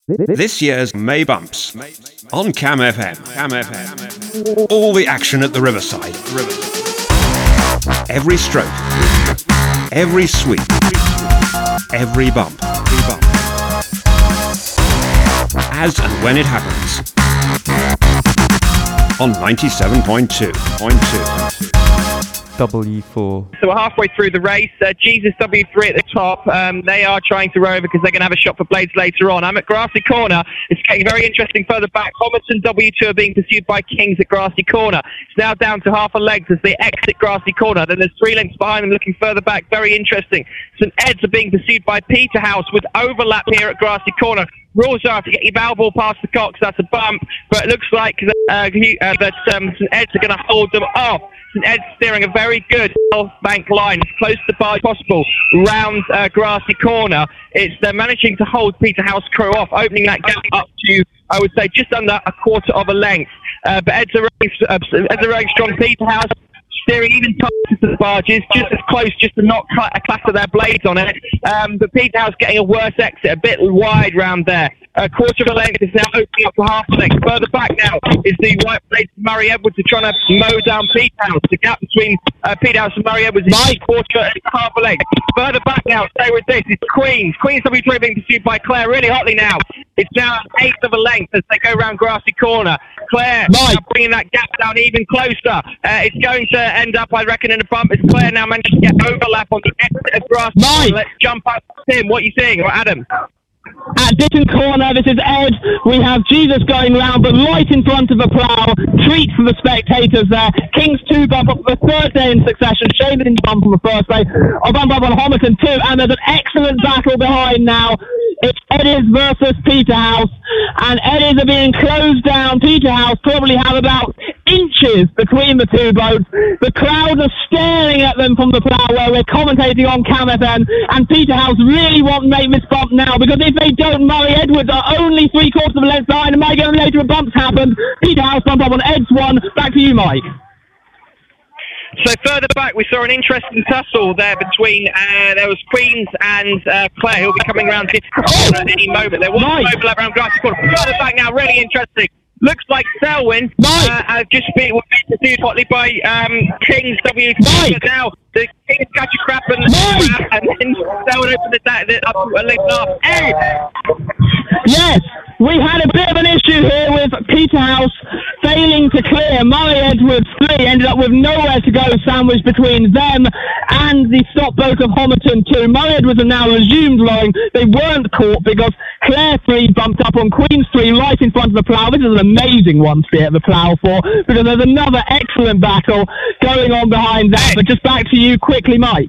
This year's May Bumps on Cam FM. All the action at the Riverside. Every stroke, every sweep, every bump. As and when it happens. On 97.2. W4. So we're halfway through the race. Jesus W3 at the top. They are trying to row over because they're going to have a shot for Blades later on. I'm at Grassy Corner. It's getting very interesting further back. Homerton W2 are being pursued by Kings at Grassy Corner. It's now down to half a length as they exit Grassy Corner. Then there's 3 lengths behind them looking further back. Very interesting. St Ed's are being pursued by Peterhouse with overlap here at Grassy Corner. Rules are to get your bow ball past the Cox. That's a bump. But it looks like that St Ed's are going to hold them off. St Ed's steering a very good bank line, as close to the bar as possible, round Grassy Corner. They're managing to hold Peterhouse crew off, opening that gap up to, I would say, just under a quarter of a length. But Ed's are running strong. Peterhouse steering even tighter to the barges, just as close, just to not clatter their blades on it. But Peterhouse getting a worse exit, a bit wide round there. A quarter of a length is now opening up to half a length. Further back now is the white blades. Murray Edwards are trying to mow down Peterhouse. The gap between Peterhouse and Murray Edwards is a quarter and half a length. Further back now, stay with this, is Queens. Queens W3 being pursued by Claire really hotly now. It's now an eighth of a length as they go round Grassy Corner. Claire now bringing that gap down even closer. It's going to end up, I reckon, in a bump as Claire now manages to get overlap on the exit of Grassy Corner. Let's jump up to Tim. What are you seeing? Or Adam? At Ditton Corner, this is Ed. We have Jesus going round, but right in front of a plough. Treat for the spectators there. Kings 2 bump up for the third day in succession. Shaman bump on the first day. A bump up on Homerton 2, and there's an excellent battle behind now. It's Eddies versus Peterhouse, and Eddies are being closed down. Peterhouse probably have about inches between the two boats. The crowd are staring at them from the plough where we're commentating on Cam FM, and Peterhouse really want to make this bump now, because if they don't, Murray Edwards are only 3/4 of a length behind, and might go later a bump's happened. Peterhouse bump up on Ed's one. Back to you, Mike. So further back, we saw an interesting tussle there between, there was Queens and Claire, who'll be coming round this corner at any moment. There was an overlap around Grassy Corner. Further back now, really interesting. Looks like Selwyn has just been pursued hotly by Kings W3. But now the Kings catch a crap and then Selwyn opens it up a length and a half. Yes, we had a bit of an issue here with Peterhouse failing to clear. Murray Edwards 3 ended up with nowhere to go, sandwiched between them and the stop boat of Homerton 2. Murray Edwards have now resumed rowing. They weren't caught because Claire 3 bumped up on Queens 3 right in front of the plough. This is an amazing one to be at the plough for, because there's another excellent battle going on behind that. But just back to you quickly, Mike.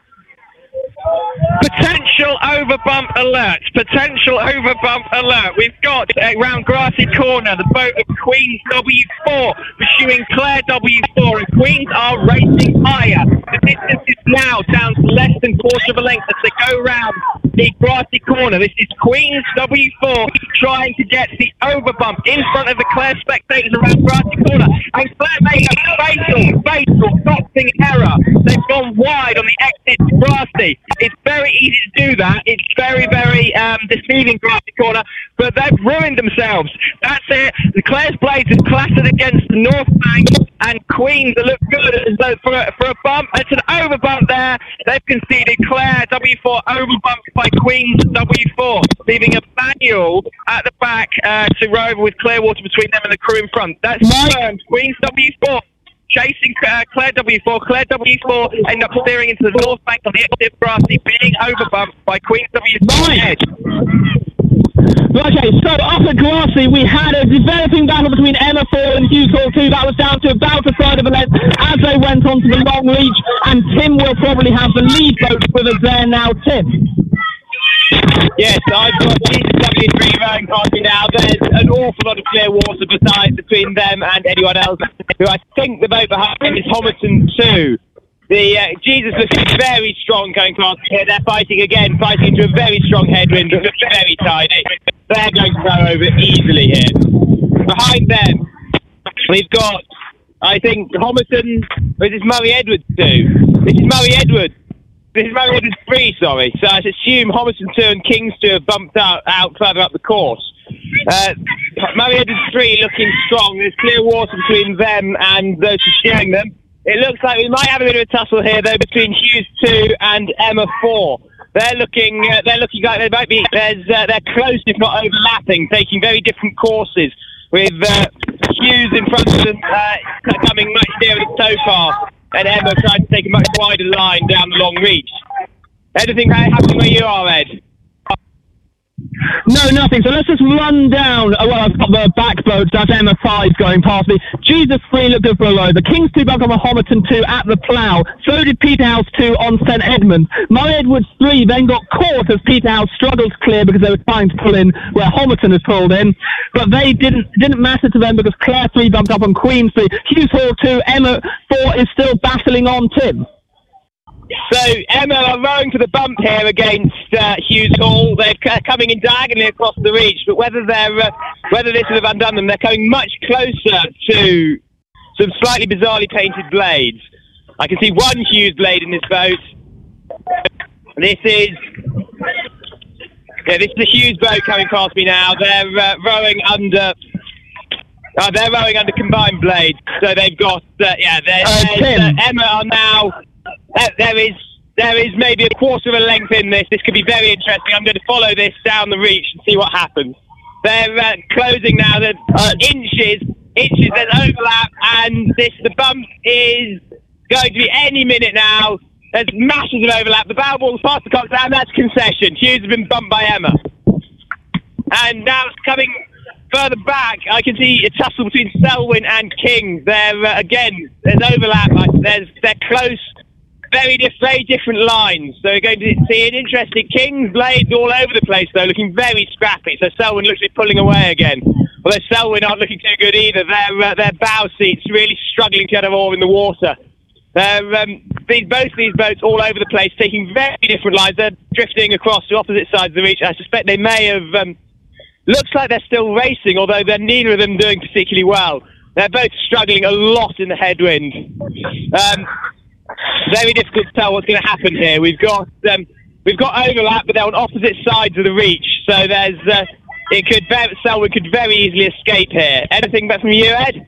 Potential overbump alert. Potential overbump alert. We've got around Grassy Corner the boat of Queens W4 pursuing Claire W4, and Queens are racing higher. The distance is now down to less than quarter of a length as they go round the Grassy Corner. This is Queens W4 trying to get the overbump in front of the Claire spectators around Grassy Corner, and Claire made a fatal boxing error. They've gone wide on the exit to Grassy. It's very easy to do that. It's very, very deceiving Grassy Corner, but they've ruined themselves. That's it. The Claire's blades have clattered against the north bank, and Queens look good for a bump. It's an overbump there. They've conceded. Claire W4 overbumped by Queens W4, leaving a manual at the back to row over with Clearwater between them and the crew in front. That's confirmed. Queens W4 chasing Claire W4. Claire W4 end up steering into the north bank on the exit of Grassy, being overbumped by Queens W4. Okay, so up at Grassy, we had a developing battle between Emma 4 and Hughes Hall 2. That was down to about a third of a length as they went on to the long reach, and Tim will probably have the lead boat with us there now. Tim. Yes, I've got Jesus W3 rowing past me now. There's an awful lot of clear water between them and anyone else, who I think the boat behind them is Homerton 2. The Jesus looking very strong going past here. They're fighting into a very strong headwind, but looks very tidy. They're going to row over easily here. Behind them, we've got, I think, Homerton. This is Murray Edwards too. This is Murray Edwards. This is Murray Edwards 3, sorry. So I assume Homerton 2 and Kings 2 have bumped out further up the course. Murray Edwards 3 looking strong. There's clear water between them and those pursuing them. It looks like we might have a bit of a tussle here, though, between Hughes 2 and Emma 4. They're looking like they might be. They're close, if not overlapping, taking very different courses. With Hughes in front of them, coming much nearer the tow path, and Emma trying to take a much wider line down the long reach. Anything happening where you are, Ed? No, nothing. So let's just run down. I've got the back boats. That's Emma 5 going past me. Jesus 3 looked good for a low. The Kings 2 bumped on Homerton 2 at the plough. So did Peterhouse 2 on St Edmunds. Murray Edwards 3 then got caught as Peterhouse struggled to clear because they were trying to pull in where Homerton had pulled in. But they didn't matter to them because Clare 3 bumped up on Queen 3. Hughes Hall 2, Emma 4 is still battling on Tim. So Emma are rowing for the bump here against Hughes Hall. They're coming in diagonally across the reach, but whether this would have undone them, they're coming much closer to some slightly bizarrely painted blades. I can see one Hughes blade in this boat. This is the Hughes boat coming past me now. They're rowing under combined blades. So they've got Emma are now. There is maybe a quarter of a length in this. This could be very interesting. I'm going to follow this down the reach and see what happens. They're closing now. There's inches. There's overlap, and the bump is going to be any minute now. There's masses of overlap. The bow ball's past the coxswain, and that's concession. Hughes has been bumped by Emma. And now it's coming further back. I can see a tussle between Selwyn and King. There's overlap. They're close. Very different lines. So we're going to see an interesting King's blades all over the place, though, looking very scrappy. So Selwyn looks like pulling away again. Although Selwyn aren't looking too good either. Their bow seats really struggling to get them all in the water. Both of these boats all over the place, taking very different lines. They're drifting across to opposite sides of the reach. I suspect they may have... looks like they're still racing, although they're neither of them doing particularly well. They're both struggling a lot in the headwind. Very difficult to tell what's going to happen here. We've got overlap, but they're on opposite sides of the reach. So Selwyn could very easily escape here. Anything back from you, Ed?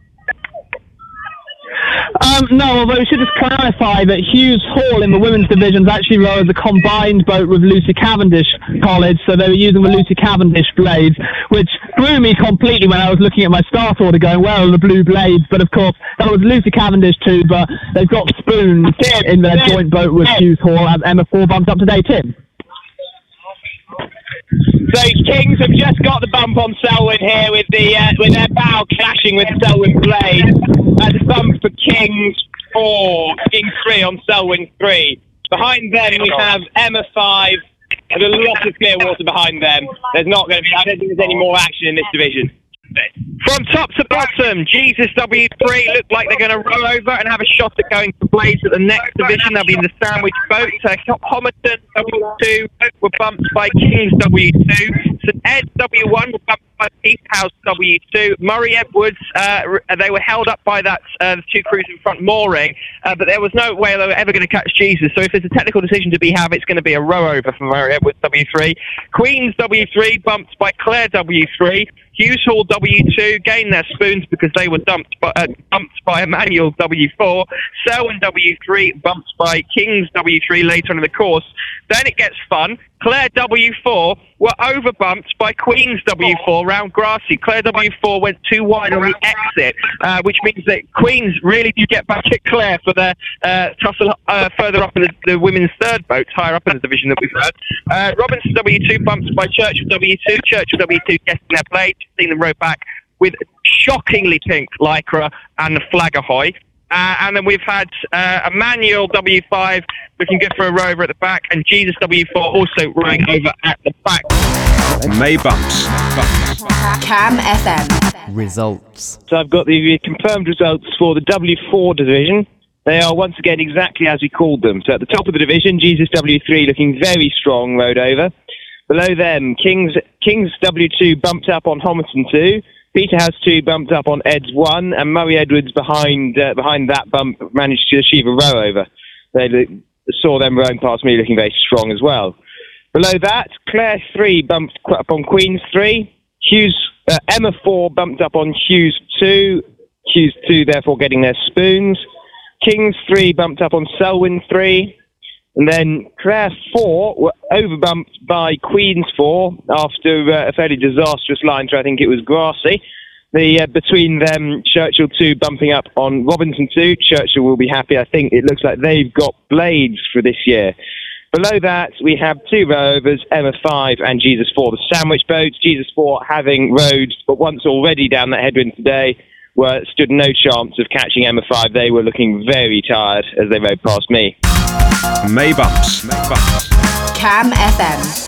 No, although we should just clarify that Hughes Hall in the women's divisions actually rowed the combined boat with Lucy Cavendish College, so they were using the Lucy Cavendish blades, which blew me completely when I was looking at my start order going, where are the blue blades? But of course, that was Lucy Cavendish too, but they've got spoons in their joint boat with Hughes Hall as Emma 4 bumped up today. Tim? So Kings have just got the bump on Selwyn here with their bow clashing with Selwyn blade. That's a bump for Kings 4, King 3 on Selwyn 3. Behind them we have Emma 5 and a lot of clear water behind them. There's not going to be, I don't think there's any more action in this division. From top to bottom, Jesus W3 look like they're going to roll over and have a shot at going for blades at the next division. They'll be in the sandwich boat. Homerton W2 were bumped by Kings W2. St Ed W1 were bumped by Peterhouse W2. Murray Edwards, they were held up by that the two crews in front mooring, but there was no way they were ever going to catch Jesus. So if there's a technical decision to be had, it's going to be a row over for Murray Edwards W3. Queens W3 bumped by Clare W3. Hughes Hall W2 gained their spoons because they were bumped by Emmanuel W4. Selwyn W3 bumped by Kings W3 later on in the course. Then it gets fun. Clare W4 were overbumped by Queens W4 round Grassy. Clare W4 went too wide on the exit, which means that Queens really do get back at Clare for their tussle further up in the women's third boat, higher up in the division that we've heard. Robinson W2 bumped by Churchill W2. Churchill W2 getting their blade, seeing them row back with shockingly pink lycra and the flag ahoy. And then we've had Emmanuel W5 looking good for a row over at the back, and Jesus W4 also rowing over at the back. May bumps. Cam FM. Results. So I've got the confirmed results for the W4 division. They are once again exactly as we called them. So at the top of the division, Jesus W3 looking very strong, rowed over. Below them, Kings W2 bumped up on Homerton 2. Peterhouse 2 bumped up on Eds 1, and Murray Edwards behind that bump managed to achieve a row over. saw them rowing past me looking very strong as well. Below that, Clare 3 bumped up on Queen's 3. Emma 4 bumped up on Hughes 2. Hughes 2 therefore getting their spoons. Kings 3 bumped up on Selwyn 3. And then Clare 4 were overbumped by Queen's 4 after a fairly disastrous line through, I think it was Grassy. Between them, Churchill 2 bumping up on Robinson 2. Churchill will be happy. I think it looks like they've got blades for this year. Below that, we have 2 rowovers, Emma 5 and Jesus 4, the sandwich boats. Jesus 4 having rowed, but once already down that headwind today, stood no chance of catching Emma 5. They were looking very tired as they rowed past me. May bumps. Cam FM.